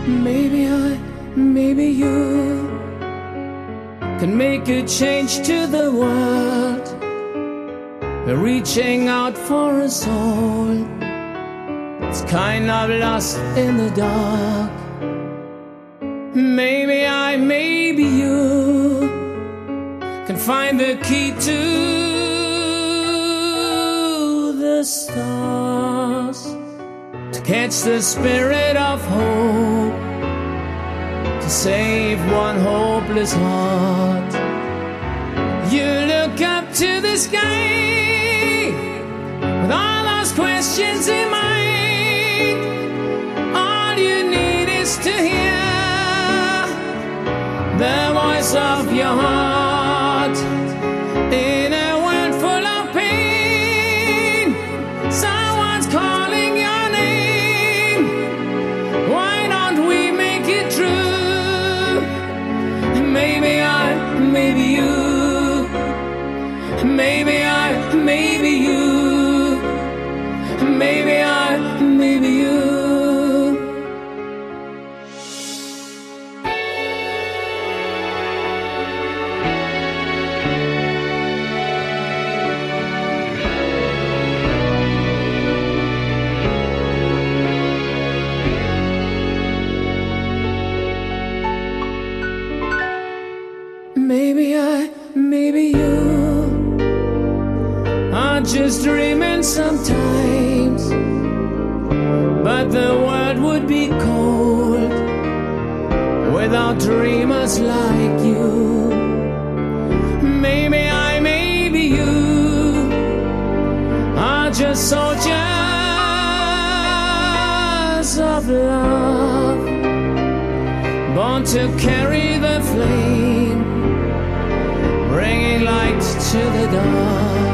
maybe you can make a change to the world. We're reaching out for a soul that's kind of lost in the dark. Maybe you can find the key to the stars, to catch the spirit of hope, to save one hopeless heart. You look up to the sky with all those questions in mind. All you need is to hear the voice of your heart. In a world full of pain, someone's calling your name. Why don't we make it true? Maybe you, maybe you, maybe you. Maybe you are just dreaming sometimes, but the world would be cold without dreamers like you. Maybe you are just soldiers of love, born to carry the flame, bringing light to the dark.